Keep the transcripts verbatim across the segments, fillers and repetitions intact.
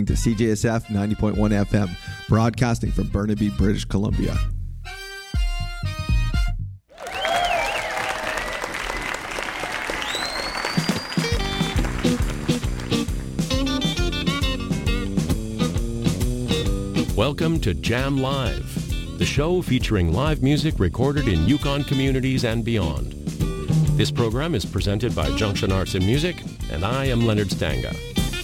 To C J S F ninety point one F M, broadcasting from Burnaby, British Columbia. Welcome to Jam Live, the show featuring live music recorded in Yukon communities and beyond. This program is presented by Junction Arts and Music, and I am Leonard Stanga.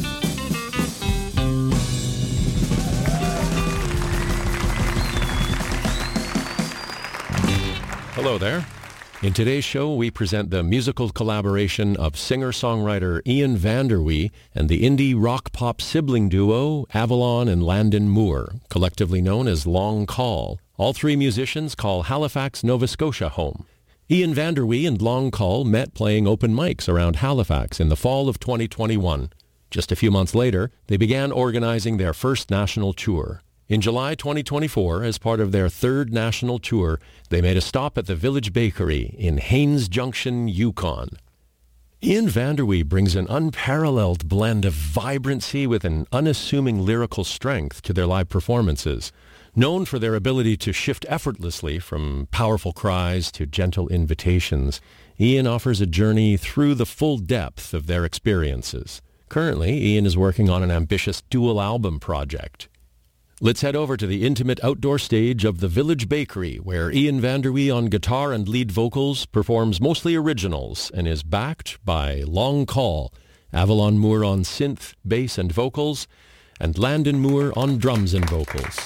Hello there. In today's show, we present the musical collaboration of singer-songwriter Ian Vanderwee and the indie rock-pop sibling duo Avalon and Landon Moore, collectively known as Long Call. All three musicians call Halifax, Nova Scotia home. Ian Vanderwee and Long Call met playing open mics around Halifax in the fall of twenty twenty-one. Just a few months later, they began organizing their first national tour. In July twenty twenty-four, as part of their third national tour, they made a stop at the Village Bakery in Haines Junction, Yukon. Ian Vanderwee brings an unparalleled blend of vibrancy with an unassuming lyrical strength to their live performances. Known for their ability to shift effortlessly from powerful cries to gentle invitations, Ian offers a journey through the full depth of their experiences. Currently, Ian is working on an ambitious dual album project. Let's head over to the intimate outdoor stage of the Village Bakery, where Ian Vanderwee on guitar and lead vocals performs mostly originals and is backed by Long Call, Avalon Moore on synth, bass, and vocals, and Landon Moore on drums and vocals.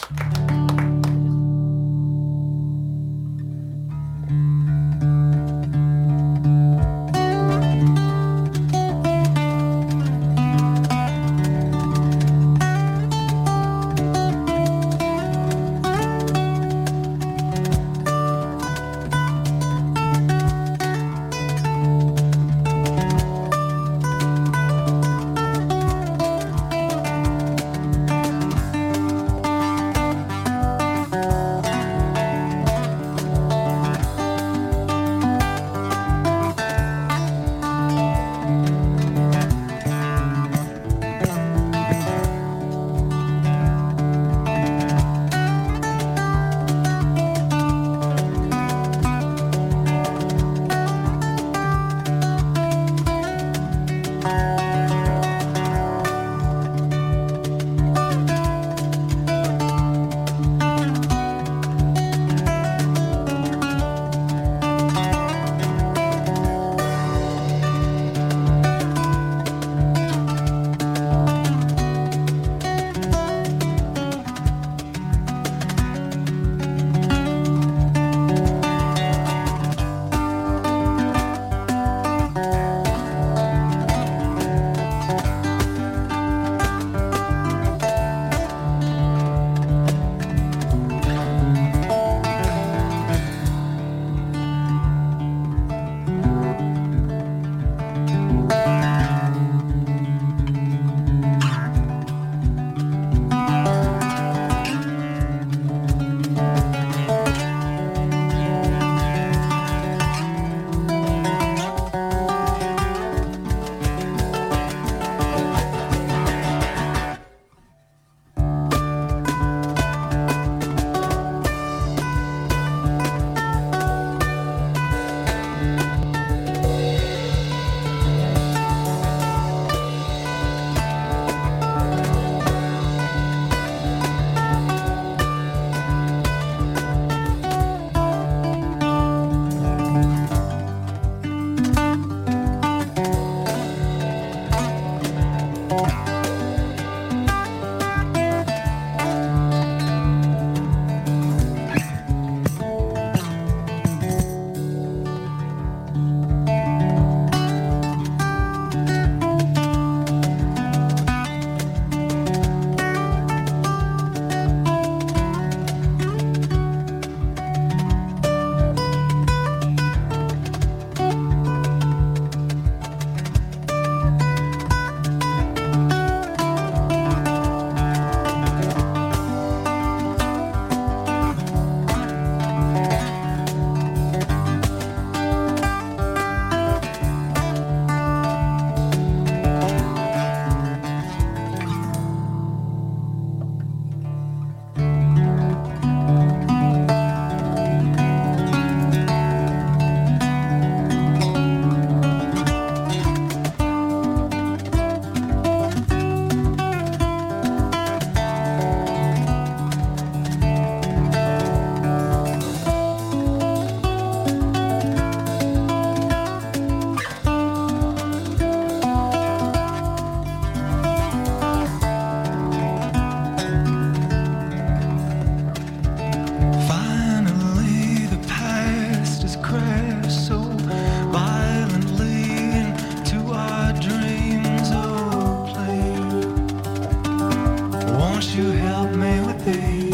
Won't you help me with these?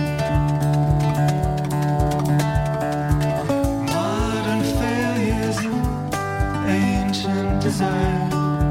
Modern failures and ancient desires.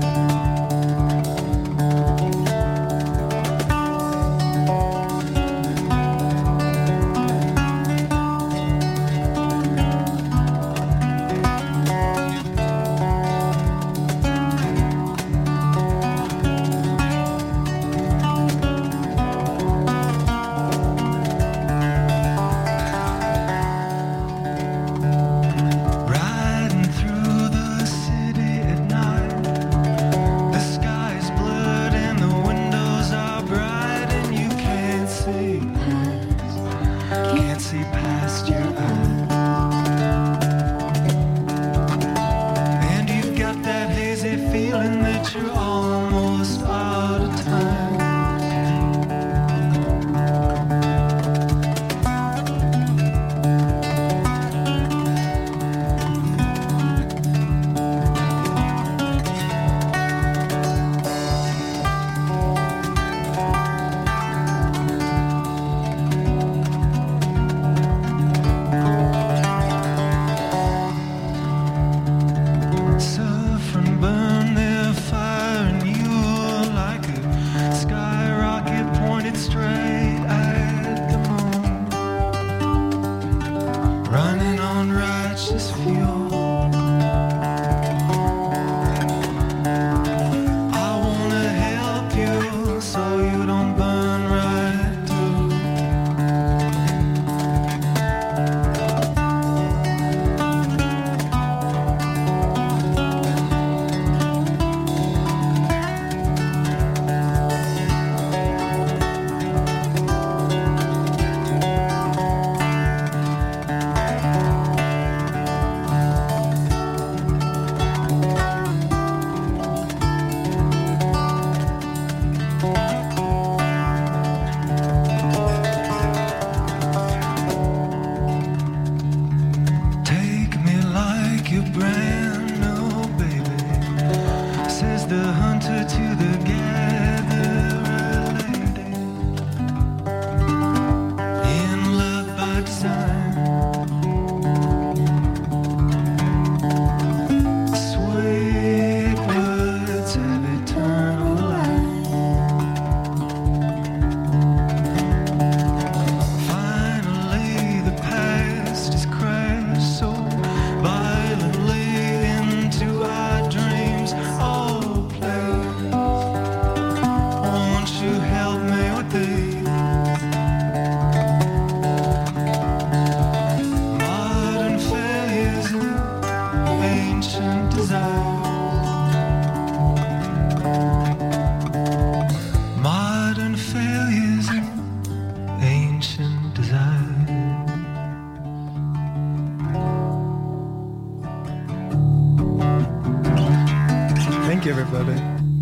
everybody.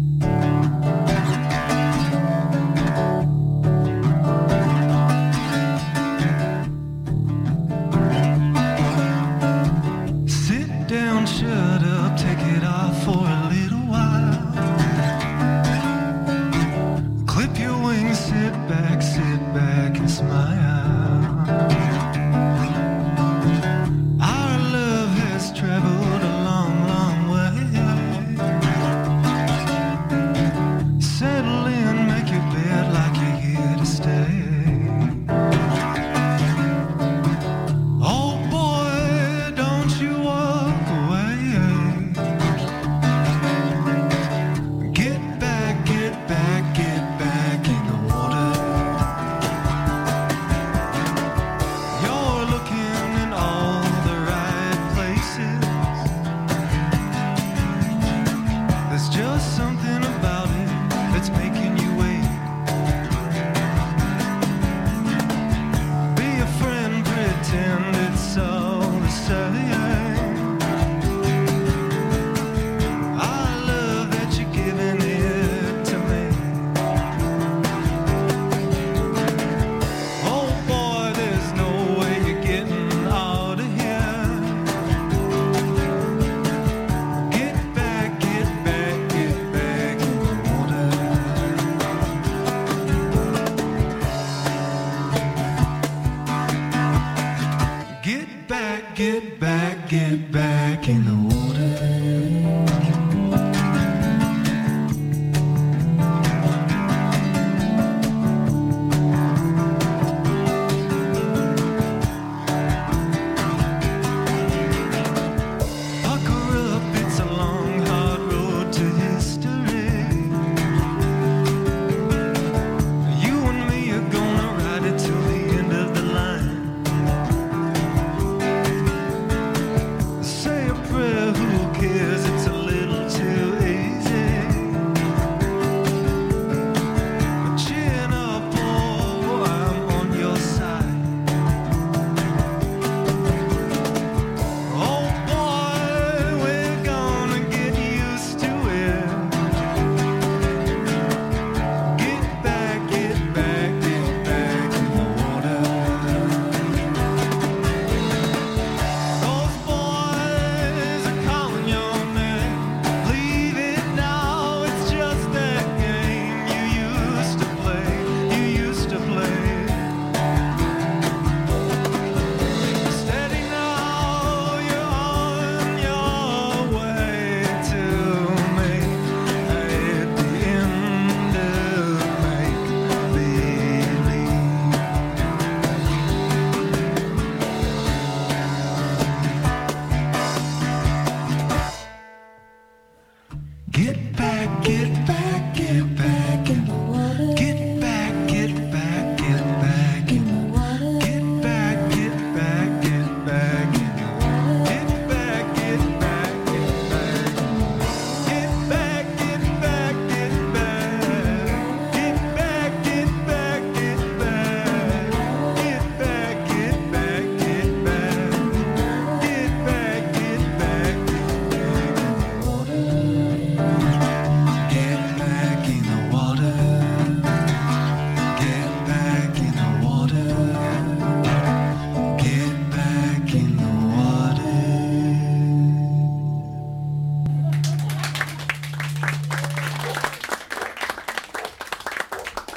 Sit down, shut up, take it off for a little while. Clip your wings, sit back, sit back and smile. Our love has traveled a long, long way.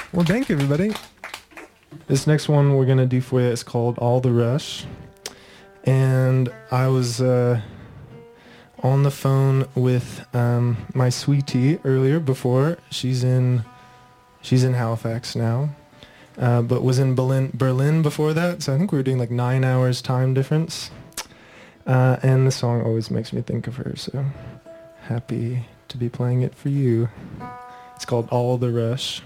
Well, thank you, everybody. This next one we're going to do for you is called All the Rush. And I was uh, on the phone with um, my sweetie earlier before. She's in she's in Halifax now, uh, but was in Berlin, Berlin before that. So I think we were doing like nine hours time difference. Uh, and the song always makes me think of her, so happy to be playing it for you. It's called All the Rush.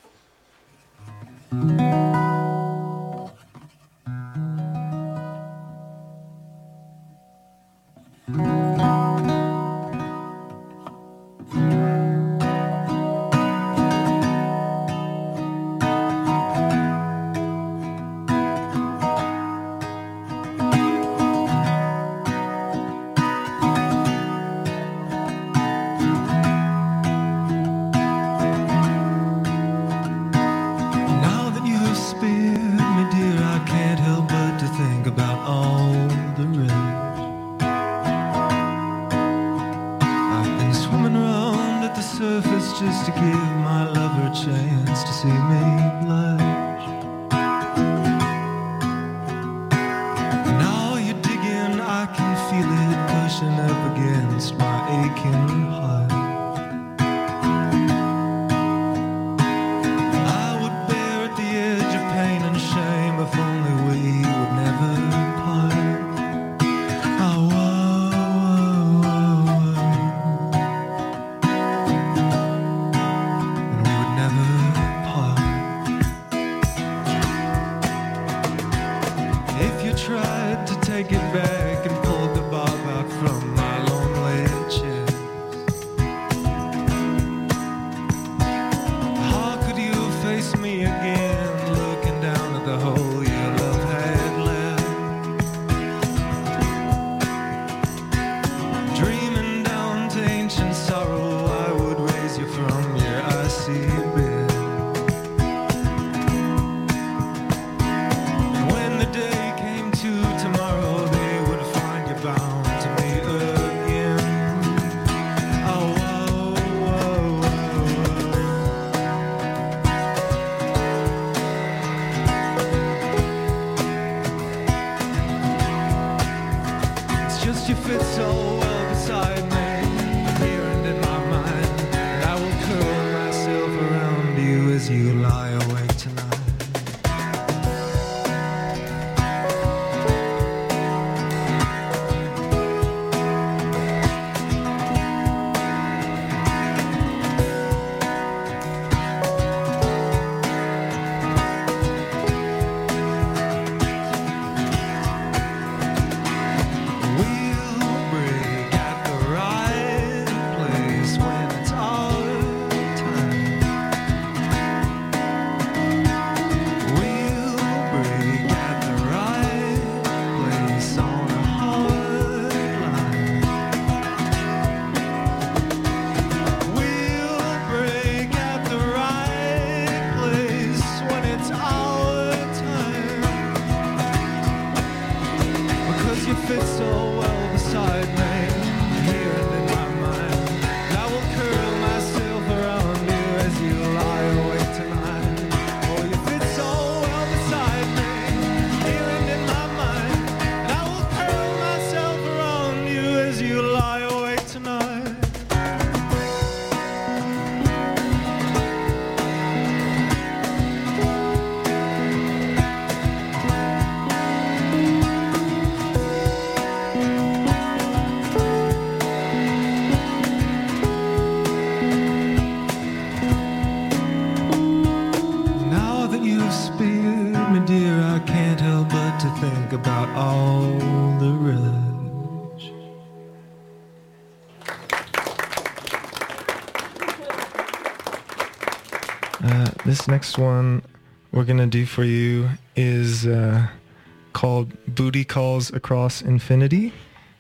This next one we're going to do for you is uh, called Booty Calls Across Infinity.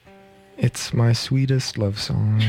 It's my sweetest love song.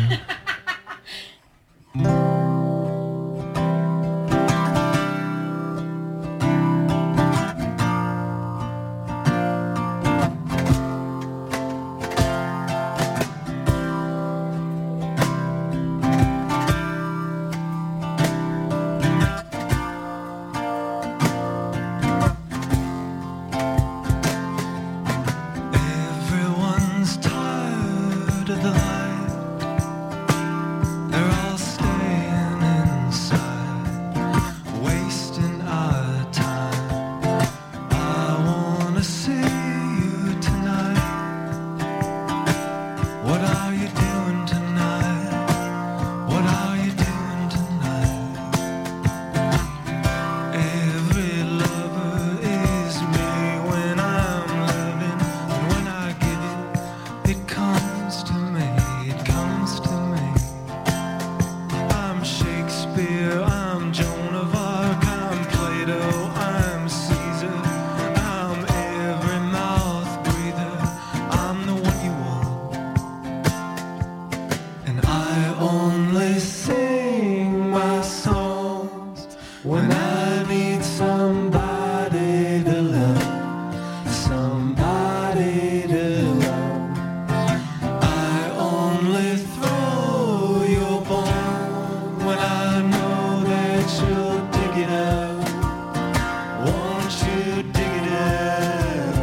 I need somebody to love, somebody to love. I only throw your bone when I know that you'll dig it up. Won't you dig it up?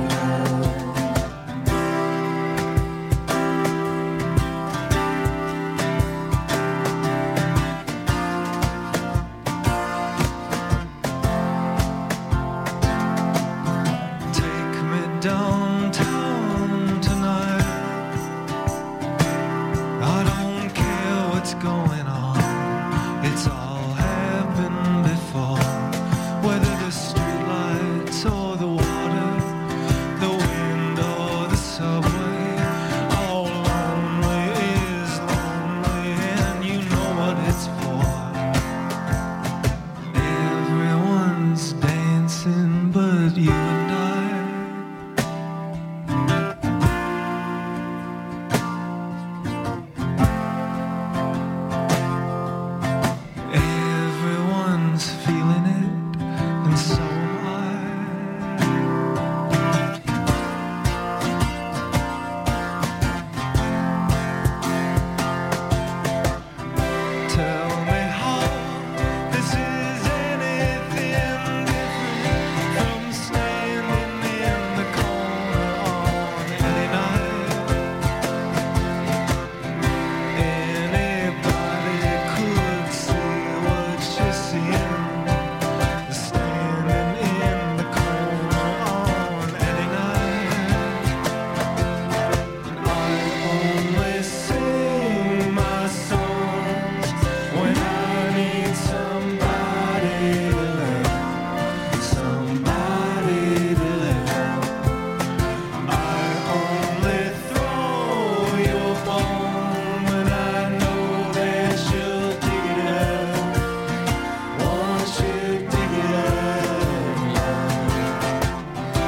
Take me downtown tonight. I don't care what's going on. It's all happened before. Whether the streetlights or the water, the wind or the subway, all lonely is lonely, and you know what it's for. Everyone's dancing but you and I. Everyone's feeling it, and so am I. Tell me how this is anything different from standing in the corner on any night. Anybody could see what you're seeing, standing in the corner on any night. I only sing my songs when I need somebody to love, somebody to love. I only throw your bone when I know that you'll dig it up. Won't you dig it up, love?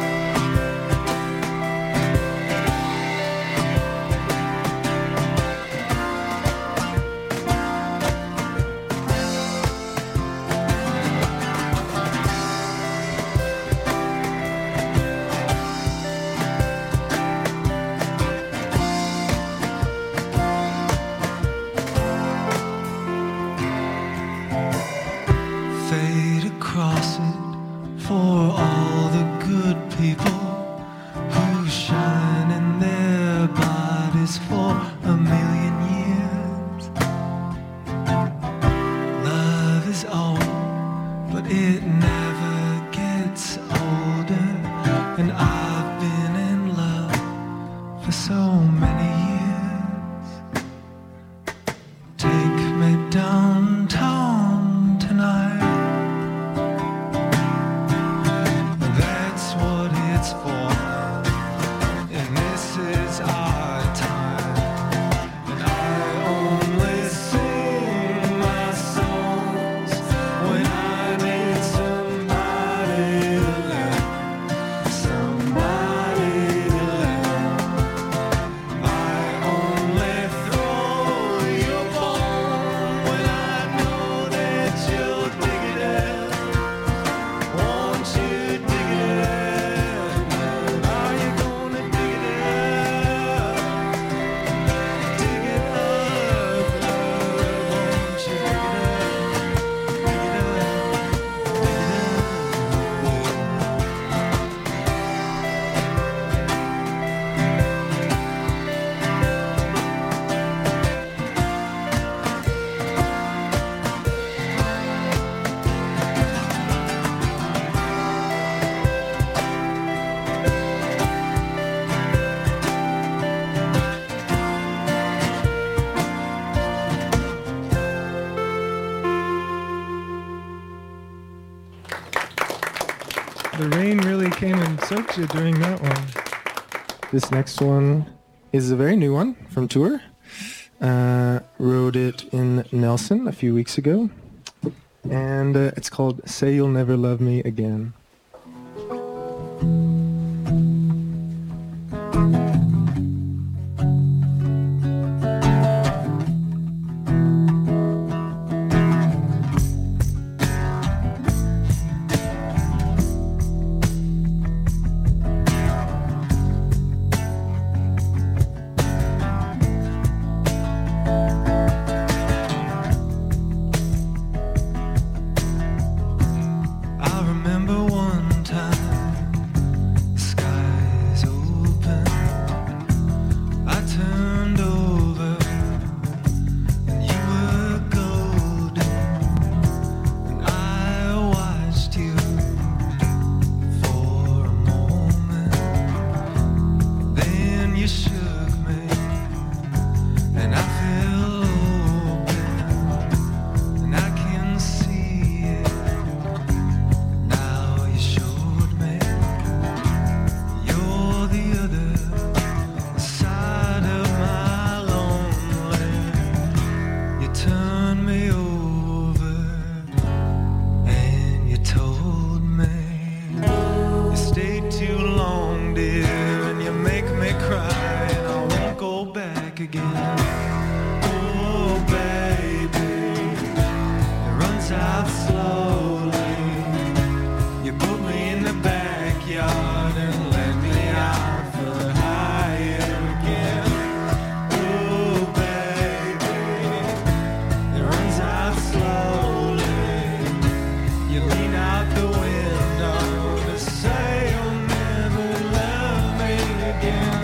Fade across it for all the good people who shine in their bodies for a million years. Love is old, but it never gets older, and I've been in love for so many years. Take me downtown tonight. That's what it's for, and this is our time. And I only sing my songs when I need somebody to love, somebody to love. I only throw your bone when I know that you'll dig it up. Won't you dig it up? Are you gonna dig it up? Dig it up, love. Won't you dig it up? Dig it up, dig The rain really came and soaked you during that one. This next one is a very new one from tour. Uh, wrote it in Nelson a few weeks ago. And uh, it's called Say You'll Never Love Me Again. told me you stayed too long, dear, and you make me cry, and I won't go back again. Oh, baby, it runs out slowly. You put me in the backyard and let me out for higher again. Oh, baby, it runs out slowly. You lean out the window to say you'll never love me again.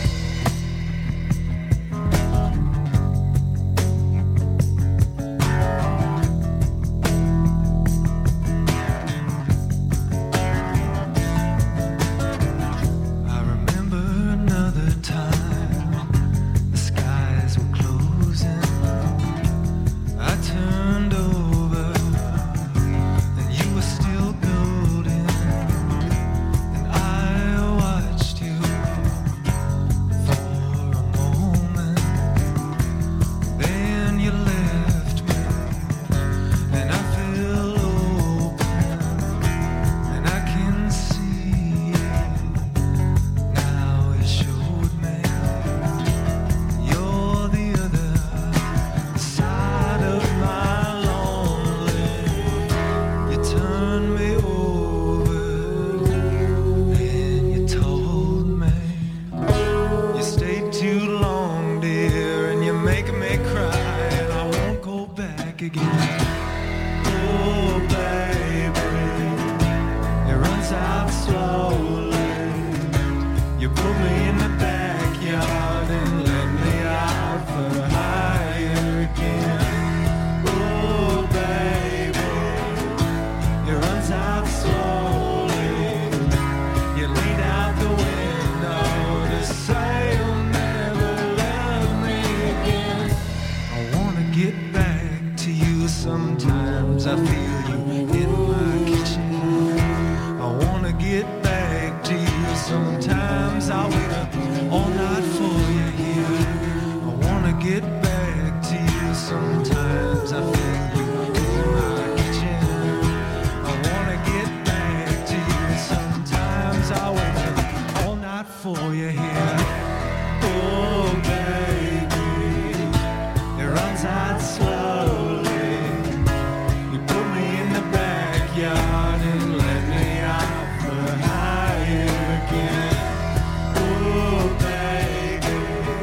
I remember another time the skies were closing. I turned over and you were still golden, and I watched you for a moment. Then you left me and I fell open, and I can see now you showed me you're the other side of my lonely. You turned me over and you told me you stayed too long, dear, and you make me cry, and I won't go back again. Oh, baby, it runs out slowly. You put me in the backyard and let me out for higher again. Oh, baby, it runs out slowly. You lean out the window to say you'll never love me again. I wanna get back to you sometimes. I feel you in my kitchen. I wanna get back to you sometimes. I wait up all night for you here. I wanna get back to you sometimes. I feel you in my kitchen. I wanna get back to you sometimes. I wait up all night for you here. Oh, baby, it runs out slowly. You put me in the backyard and let me out for higher again. Oh, baby,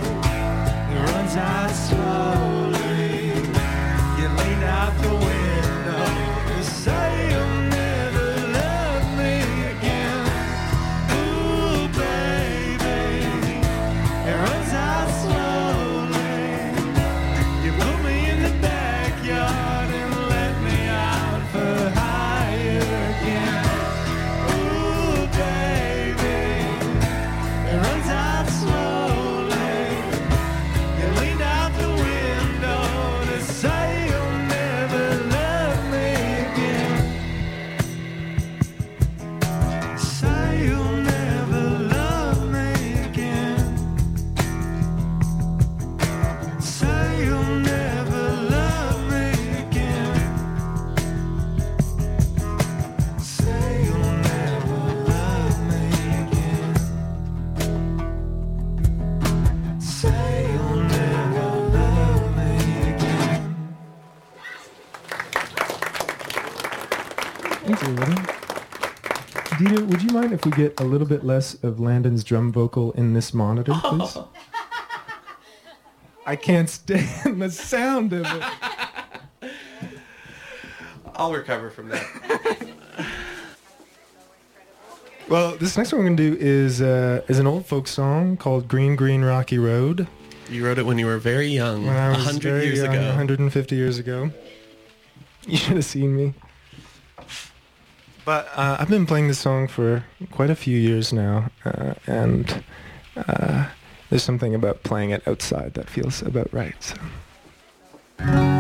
it runs out slowly. You lean out the window to say you'll never love me again. Ooh, baby, it runs out slowly. You put me in the backyard and let me out for higher again. Ooh, baby, it runs out slowly. You lean out the window to say you'll never love me again. Say you'll never love me again. Say you'll never love me again. Say you'll never love me again. Say you'll never love me again. Thanks, everybody. Dieter, would you mind if we get a little bit less of Landon's drum vocal in this monitor, please? I can't stand the sound of it. I'll recover from that. Well, this next one we're going to do is uh, is an old folk song called Green, Green Rocky Road. You wrote it when you were very young, When I a was hundred very years young, ago. one hundred fifty years ago. You should have seen me. But uh, I've been playing this song for quite a few years now, uh, and uh, there's something about playing it outside that feels about right. So.